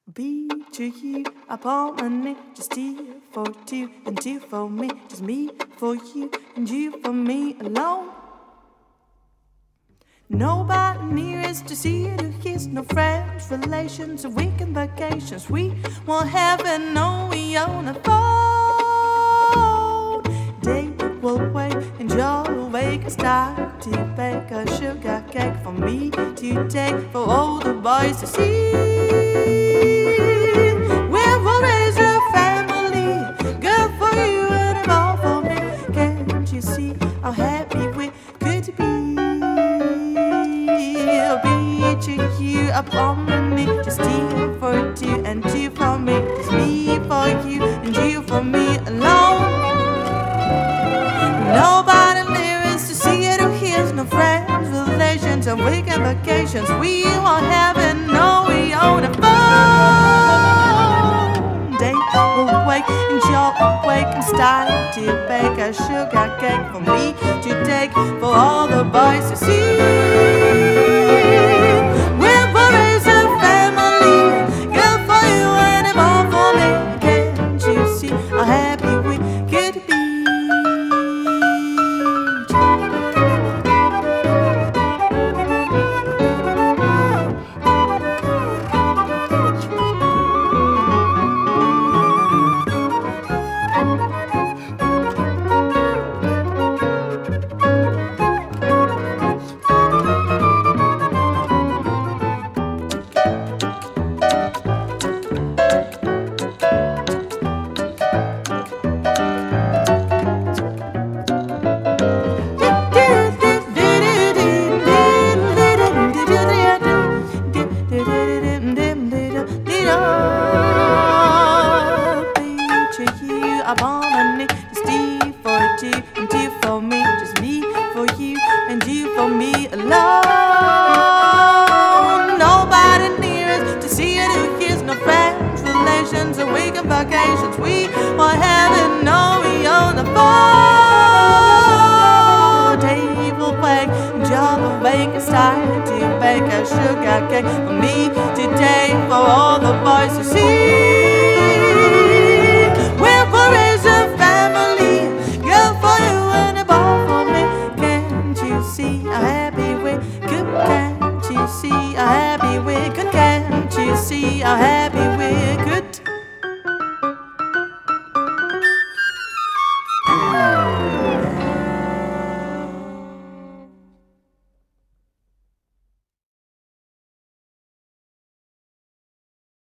Be to you upon my knee, just two for two and two for me, just me for you and you for me alone. Nobody near us to see it or kiss, no friends, relations, or weekend vacations. We won't have it, no, we own a phone. Day will wait and you'll wake and start to bake a sugar cake for me to take, for all the boys to see. We're always a family, good for you and all for me. Can't you see how happy we could be? Be to you upon me, just two for two and two for me, just me for you and you for me alone. Nobody near us to see it or hear, no friends, relations, and weekend vacations. We won't have it, no, we own a phone. Day will wake and you'll wake and start to bake a sugar cake for me to take, for all the boys to see. We're always a family, good for you and all for me. Can't you see how happy we could be? Upon my knee, just two for two and two for me, just me for you and you for me alone. Nobody near us to see it or kiss, no friends, relations, or weekend vacations. We won't have it, no, we own the phone. Day will wake, job will wake, it's time to bake a sugar cake for me today, for all the boys to see. See how happy we could, can't you see how happy we could, can't you see how happy